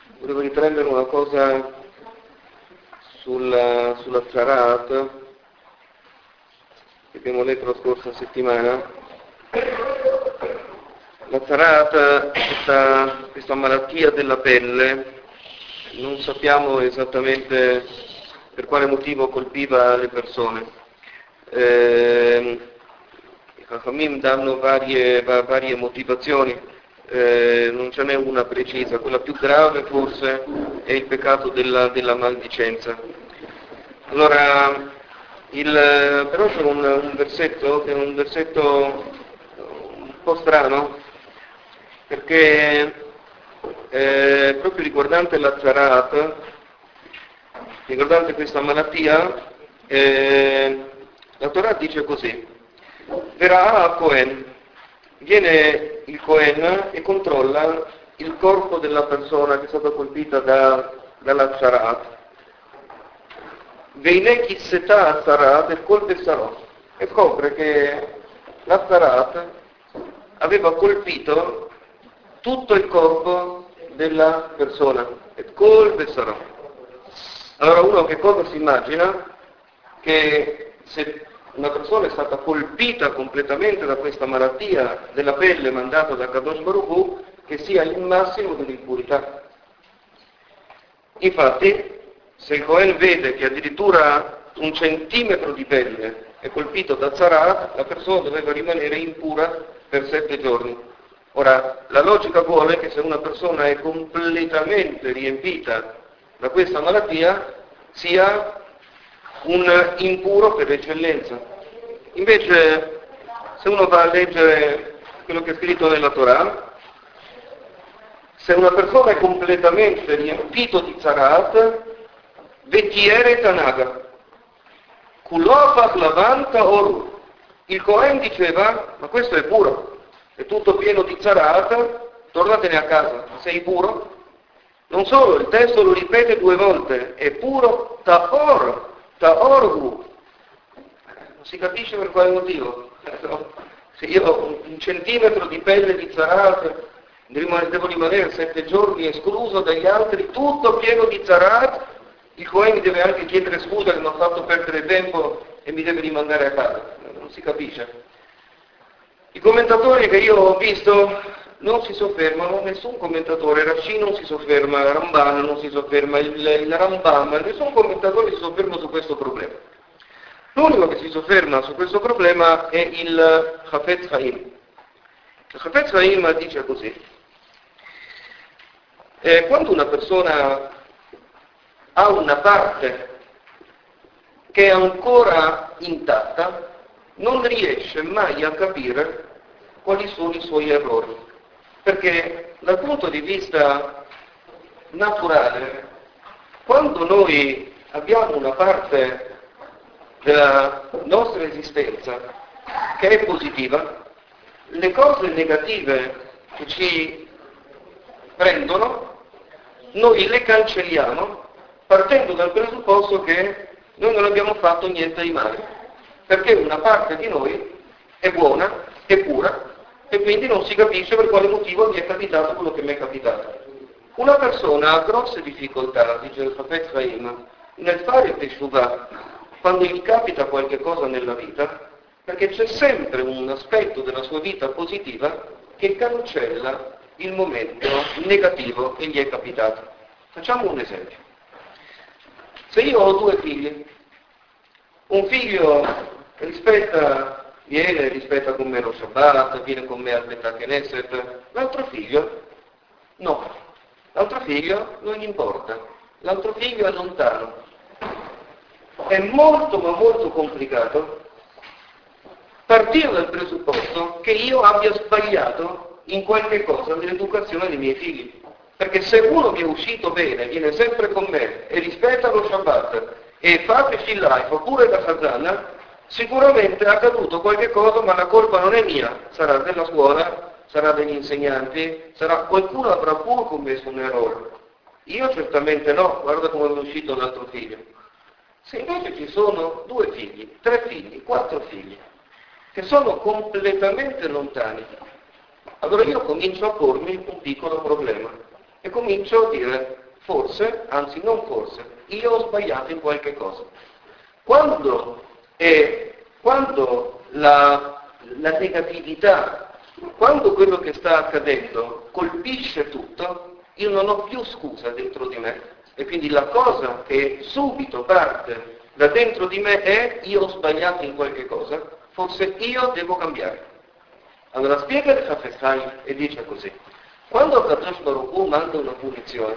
Volevo riprendere una cosa sulla Zarat, che abbiamo letto la scorsa settimana. La Zarat, questa malattia della pelle, non sappiamo esattamente per quale motivo colpiva le persone. I Chachamim danno varie motivazioni. Non ce n'è una precisa, quella più grave forse è il peccato della maldicenza. Allora, però c'è un versetto che è un versetto un po' strano, perché proprio riguardante la Zarat, riguardante questa malattia, la Torah dice così: Verrà a Cohen, viene il Cohen e controlla il corpo della persona che è stata colpita dalla Zarat. Veine chisseta Zarat e colpe sarò, e scopre che la Zarat aveva colpito tutto il corpo della persona, e colpe sarò. Allora uno che cosa si immagina? Che se una persona è stata colpita completamente da questa malattia della pelle mandata da Kadosh Baruch Hu, che sia il massimo dell'impurità. Infatti, se il Cohen vede che addirittura 1 centimetro di pelle è colpito da Zarat, la persona doveva rimanere impura per 7 giorni. Ora, la logica vuole che se una persona è completamente riempita da questa malattia, sia un impuro per eccellenza. Invece, se uno va a leggere quello che è scritto nella Torah, se una persona è completamente riempito di Zarat, vetiere tanaga, kulofach lavanta oru. Il Cohen diceva: ma questo è puro, è tutto pieno di Zarat, tornatene a casa, sei puro? Non solo, il testo lo ripete 2 volte, è puro ta'orhu. Non si capisce per quale motivo. Se io ho 1 centimetro di pelle di Zarat, devo rimanere 7 giorni escluso dagli altri, tutto pieno di Zarat, il Cohen mi deve anche chiedere scusa che mi ha fatto perdere tempo e mi deve rimandare a casa. Non si capisce. I commentatori che io ho visto non si soffermano, nessun commentatore, Rashi non si sofferma, Ramban non si sofferma, il Rambam, nessun commentatore si sofferma su questo problema. L'unico che si sofferma su questo problema è il Chafetz Chaim. Il Chafetz Chaim dice così: quando una persona ha una parte che è ancora intatta, non riesce mai a capire quali sono i suoi errori. Perché dal punto di vista naturale, quando noi abbiamo una parte della nostra esistenza che è positiva, le cose negative che ci prendono, noi le cancelliamo partendo dal presupposto che noi non abbiamo fatto niente di male, perché una parte di noi è buona, è pura, e quindi non si capisce per quale motivo mi è capitato quello che mi è capitato. Una persona ha grosse difficoltà, dice il Chafetz Chaim, nel fare teshuvah quando gli capita qualche cosa nella vita, perché c'è sempre un aspetto della sua vita positiva che cancella il momento negativo che gli è capitato. Facciamo un esempio. Se io ho 2 figli, un figlio rispetta con me lo Shabbat, viene con me al Bet Knesset, l'altro figlio no, l'altro figlio non gli importa, l'altro figlio è lontano. È molto ma molto complicato partire dal presupposto che io abbia sbagliato in qualche cosa nell'educazione dei miei figli. Perché se uno mi è uscito bene, viene sempre con me e rispetta lo Shabbat e fa Tefillah e fa pure la Chazana, sicuramente è accaduto qualche cosa, ma la colpa non è mia, sarà della scuola, sarà degli insegnanti, qualcuno avrà pure commesso un errore. Io certamente no, guarda come è uscito l'altro figlio. Se invece ci sono 2 figli, 3 figli, 4 figli, che sono completamente lontani, allora io comincio a pormi un piccolo problema e comincio a dire: forse, anzi non forse, io ho sbagliato in qualche cosa. Quando la negatività, quando quello che sta accadendo colpisce tutto, io non ho più scusa dentro di me, e quindi la cosa che subito parte da dentro di me è: io ho sbagliato in qualche cosa, forse io devo cambiare. Allora spiega il Chafetz Haim e dice così: quando Kadosh Baruch Hu manda una punizione,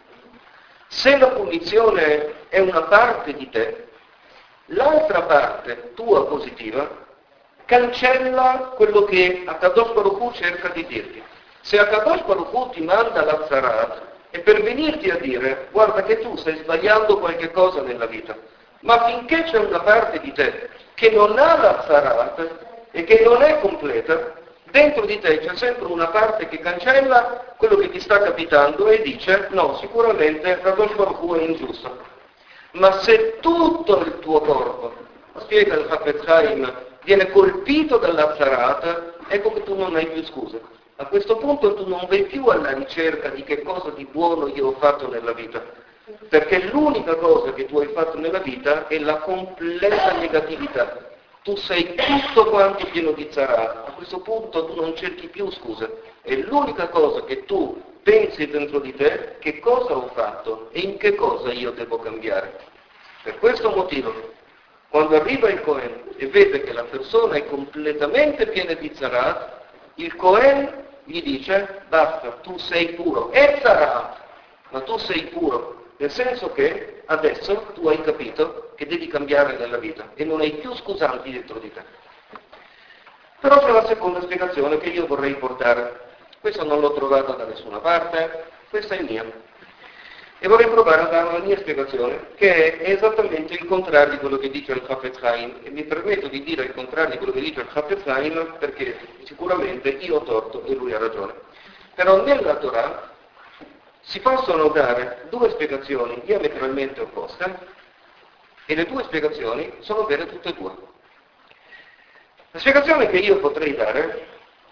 se la punizione è una parte di te, l'altra parte tua positiva cancella quello che Akadosh Baruch Hu cerca di dirti. Se Akadosh Baruch Hu ti manda l'Azzarat è per venirti a dire: guarda che tu stai sbagliando qualche cosa nella vita, ma finché c'è una parte di te che non ha l'Azzarat e che non è completa, dentro di te c'è sempre una parte che cancella quello che ti sta capitando e dice: no, sicuramente Akadosh Baruch Hu è ingiusto. Ma se tutto il tuo corpo, spiega il Chafetz Haim, viene colpito dall'Azzarat, ecco che tu non hai più scuse. A questo punto tu non vai più alla ricerca di che cosa di buono io ho fatto nella vita, perché l'unica cosa che tu hai fatto nella vita è la completa negatività. Tu sei tutto quanto pieno di Zarat. A questo punto tu non cerchi più scuse. E l'unica cosa che tu pensi dentro di te: che cosa ho fatto e in che cosa io devo cambiare. Per questo motivo, quando arriva il Cohen e vede che la persona è completamente piena di Zarat, il Cohen gli dice: basta, tu sei puro. È Zarat, ma tu sei puro. Nel senso che adesso tu hai capito che devi cambiare nella vita e non hai più scusanti dentro di te. Però c'è la seconda spiegazione che io vorrei portare. Questa non l'ho trovata da nessuna parte, questa è mia. E vorrei provare a dare la mia spiegazione, che è esattamente il contrario di quello che dice il Chafetz Haim. E mi permetto di dire il contrario di quello che dice il Chafetz Haim perché sicuramente io ho torto e lui ha ragione. Però nella Torah si possono dare due spiegazioni diametralmente opposte e le due spiegazioni sono vere tutte e due. La spiegazione che io potrei dare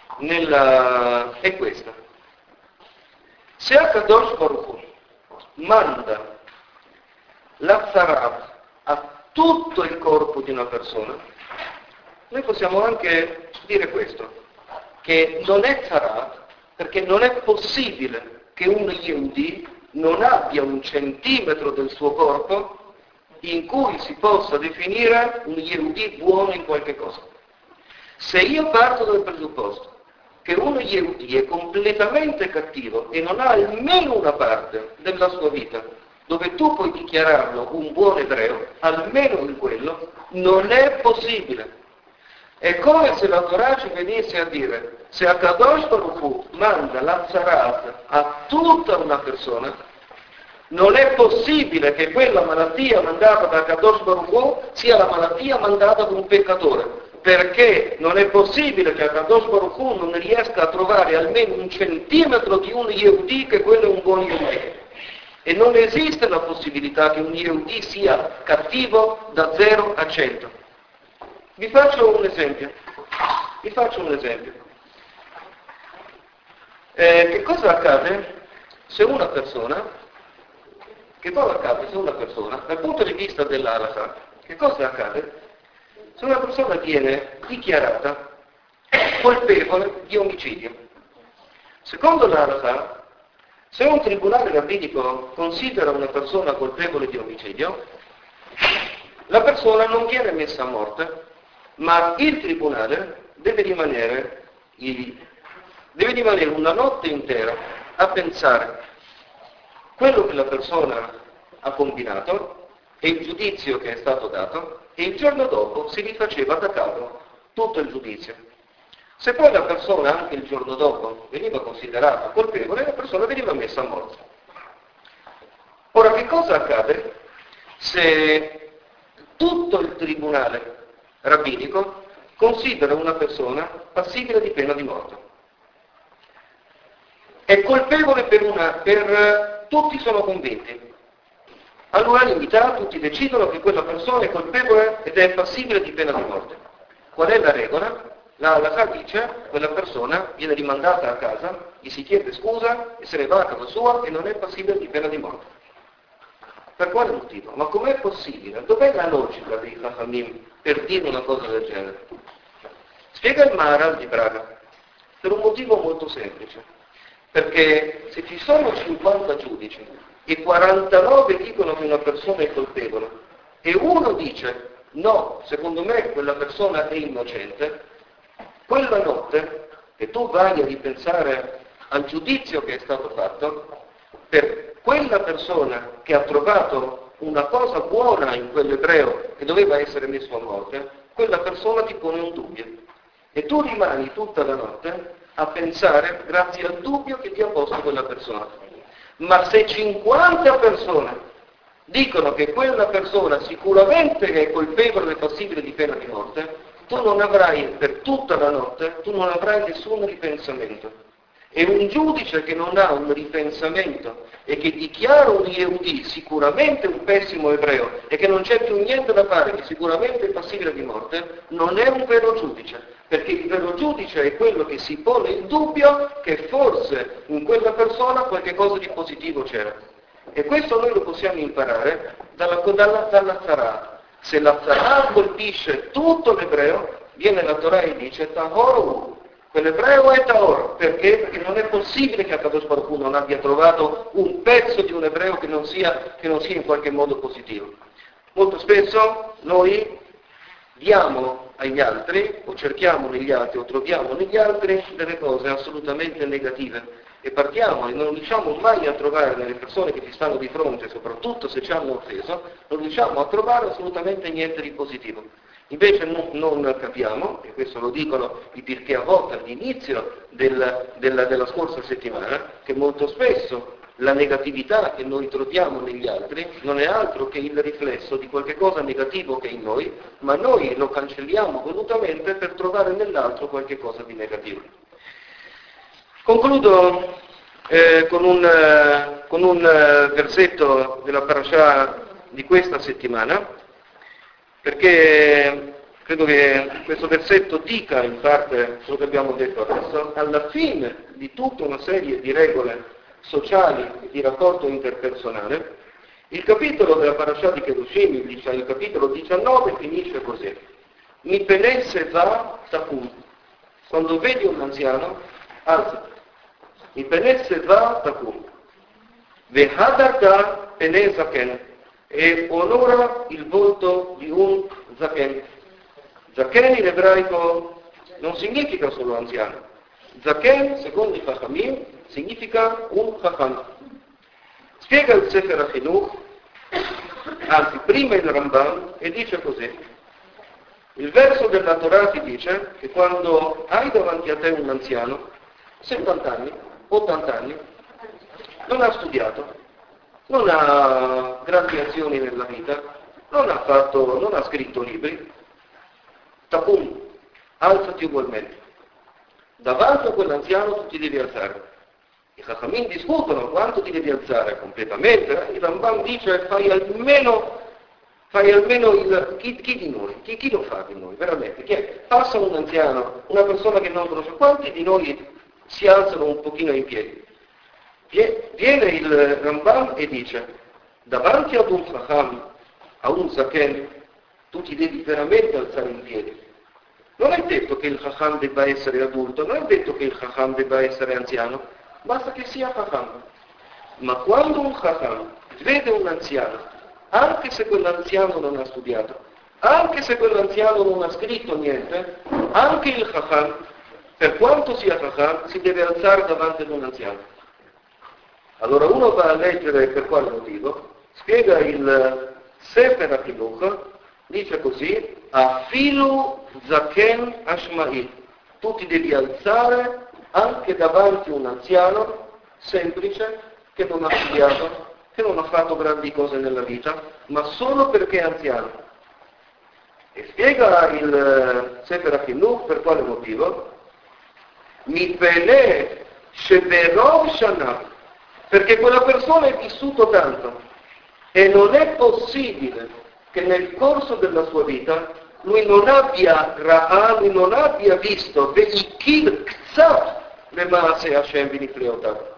è questa. Se Akadosh Baruch Hu manda l'Azzarat a tutto il corpo di una persona, noi possiamo anche dire questo, che non è Zarat, perché non è possibile che un Yehudi non abbia un centimetro del suo corpo in cui si possa definire un Yehudi buono in qualche cosa. Se io parto dal presupposto che uno Yehudi è completamente cattivo e non ha almeno una parte della sua vita dove tu puoi dichiararlo un buon ebreo, almeno in quello, non è possibile. È come se la Torah ci venisse a dire: se Akadosh Baruch Hu manda l'Azzarat a tutta una persona, non è possibile che quella malattia mandata da Akadosh Baruch Hu sia la malattia mandata da un peccatore, perché non è possibile che Akadosh Baruch Hu non riesca a trovare almeno un centimetro di un Yehudi che quello è un buon Yehudi. E non esiste la possibilità che un Yehudi sia cattivo da 0 a 100. Vi faccio un esempio. Che cosa accade se una persona, dal punto di vista dell'Halakha, che cosa accade se una persona viene dichiarata colpevole di omicidio? Secondo l'Halakha, se un tribunale rabbinico considera una persona colpevole di omicidio, la persona non viene messa a morte, ma il tribunale deve rimanere una notte intera a pensare quello che la persona ha combinato e il giudizio che è stato dato, e il giorno dopo si rifaceva da capo tutto il giudizio. Se poi la persona anche il giorno dopo veniva considerata colpevole, la persona veniva messa a morte. Ora, che cosa accade se tutto il tribunale rabbinico considera una persona passibile di pena di morte? È colpevole per tutti sono convinti. All'unanimità tutti decidono che quella persona è colpevole ed è passibile di pena di morte. Qual è la regola? La halakha dice quella persona viene rimandata a casa, gli si chiede scusa e se ne va a casa sua e non è passibile di pena di morte. Per quale motivo? Ma com'è possibile? Dov'è la logica dei Chachamim per dire una cosa del genere? Spiega il Maharal di Praga, per un motivo molto semplice. Perché se ci sono 50 giudici e 49 dicono che una persona è colpevole e uno dice no, secondo me quella persona è innocente, quella notte che tu vai a ripensare al giudizio che è stato fatto, per quella persona che ha trovato una cosa buona in quell'ebreo che doveva essere messo a morte, quella persona ti pone un dubbio. E tu rimani tutta la notte a pensare grazie al dubbio che ti ha posto quella persona. Ma se 50 persone dicono che quella persona sicuramente è colpevole e passibile di pena di morte, tu non avrai per tutta la notte, tu non avrai nessun ripensamento. E un giudice che non ha un ripensamento e che dichiara un Yehudi sicuramente un pessimo ebreo e che non c'è più niente da fare, che sicuramente è passibile di morte, non è un vero giudice, perché il vero giudice è quello che si pone il dubbio che forse in quella persona qualche cosa di positivo c'era. E questo noi lo possiamo imparare dalla Torah. Se la Torah colpisce tutto l'ebreo, viene la Torah e dice Tahor, quell'ebreo è Tahor. Perché? Perché non è possibile che Akadosh Baruch Hu non abbia trovato un pezzo di un ebreo che non sia in qualche modo positivo. Molto spesso noi diamo agli altri, o cerchiamo negli altri, o troviamo negli altri delle cose assolutamente negative. E partiamo e non riusciamo mai a trovare nelle persone che ci stanno di fronte, soprattutto se ci hanno offeso, non riusciamo a trovare assolutamente niente di positivo. Invece non capiamo, e questo lo dicono i Pirkei Avot all'inizio della scorsa settimana, che molto spesso la negatività che noi troviamo negli altri non è altro che il riflesso di qualche cosa negativo che è in noi, ma noi lo cancelliamo volutamente per trovare nell'altro qualche cosa di negativo. Concludo con un versetto della parashah di questa settimana, perché credo che questo versetto dica in parte quello che abbiamo detto adesso. Alla fine di tutta una serie di regole sociali e di rapporto interpersonale, il capitolo della parashah di Kedushim, il capitolo 19, finisce così. Mi penesse va takum. Quando vedi un anziano, alzati. Mi penesse va takum. Vehadata pene zaken. E onora il volto di un zaken. Zaken in ebraico non significa solo anziano. Zaken, secondo i Chachamim, significa un Chacham. Spiega il Sefer HaChinuch, anzi prima il Rambam, e dice così. Il verso della Torah ti dice che quando hai davanti a te un anziano, 70 anni, 80 anni, non ha studiato, non ha grandi azioni nella vita, non ha scritto libri, tapum, alzati ugualmente. Davanti a quell'anziano tu ti devi alzare. I Chachamim discutono quanto ti devi alzare completamente. Il Rambam dice fai almeno chi di noi, chi lo fa di noi, veramente? Passa un anziano, una persona che non conosce, quanti di noi si alzano un pochino in piedi? Viene il Rambam e dice, davanti ad un Chacham, a un Zaken, tu ti devi veramente alzare in piedi. Non è detto che il Chacham debba essere adulto, non è detto che il Chacham debba essere anziano, basta che sia Chacham. Ma quando un Chacham vede un anziano, anche se quell'anziano non ha studiato, anche se quell'anziano non ha scritto niente, anche il Chacham, per quanto sia Chacham, si deve alzare davanti ad un anziano. Allora uno va a leggere per quale motivo, spiega il Sefer HaChinuch, dice così, Afilu Zaken Ashma'i, tu ti devi alzare anche davanti a un anziano semplice che non ha studiato, che non ha fatto grandi cose nella vita, ma solo perché è anziano. E spiega il Sefer HaChinuch per quale motivo, Mi pene sheberov shana, perché quella persona è vissuto tanto e non è possibile che nel corso della sua vita lui non abbia visto ve'ikir ktsat lema'aseh Hashem v'nifleotav.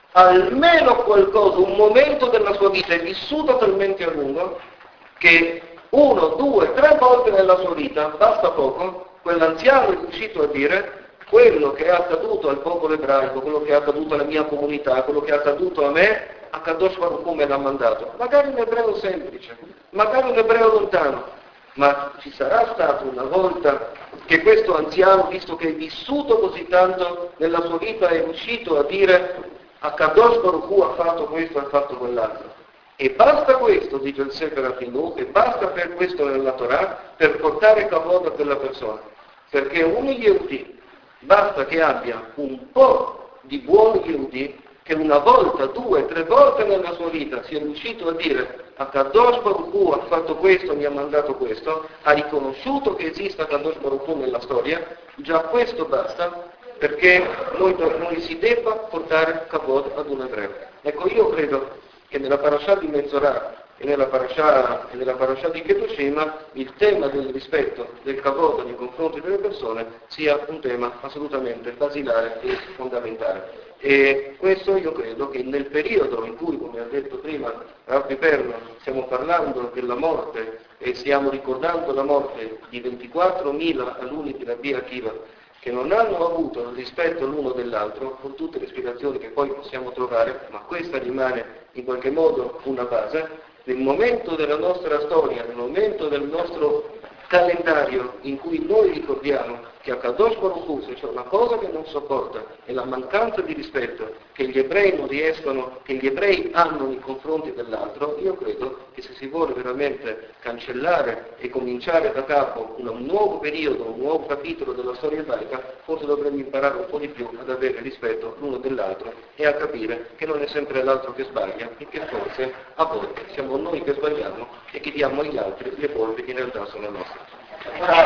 Almeno qualcosa, un momento della sua vita è vissuto talmente a lungo che 1, 2, 3 volte nella sua vita, basta poco, quell'anziano è riuscito a dire: quello che è accaduto al popolo ebraico, quello che è accaduto alla mia comunità, quello che è accaduto a me, Akadosh Baruch Hu me l'ha mandato. Magari un ebreo semplice, magari un ebreo lontano, ma ci sarà stato una volta che questo anziano, visto che è vissuto così tanto nella sua vita, è riuscito a dire: Akadosh Baruch Hu ha fatto questo, ha fatto quell'altro. E basta questo, dice il Sefer HaChinuch, e basta per questo nella Torah, per portare kavod a quella persona. Perché un Yehudi basta che abbia un po' di buon Yehudi, che una volta, 2, 3 volte nella sua vita sia riuscito a dire: Akadosh Baruch Hu ha fatto questo, mi ha mandato questo, ha riconosciuto che esiste Akadosh Baruch Hu nella storia, già questo basta perché noi si debba portare kavod ad un ebreo. Ecco, io credo che nella parasha di Metzorah e nella parasha di Kedoshim il tema del rispetto, del kavod nei confronti delle persone sia un tema assolutamente basilare e fondamentale. E questo io credo che nel periodo in cui, come ha detto prima Rabbi Perno, stiamo parlando della morte e stiamo ricordando la morte di 24.000 alunni di Rabbi Akiva che non hanno avuto il rispetto l'uno dell'altro, con tutte le spiegazioni che poi possiamo trovare, ma questa rimane in qualche modo una base, nel momento della nostra storia, nel momento del nostro calendario in cui noi ricordiamo che a Kadosh Baruch Hu, se c'è una cosa che non sopporta, è la mancanza di rispetto che gli ebrei non riescono, che gli ebrei hanno nei confronti dell'altro, io credo che se si vuole veramente cancellare e cominciare da capo un nuovo periodo, un nuovo capitolo della storia ebraica, forse dovremmo imparare un po' di più ad avere rispetto l'uno dell'altro e a capire che non è sempre l'altro che sbaglia e che forse a volte siamo noi che sbagliamo e che diamo agli altri le colpe che in realtà sono nostre.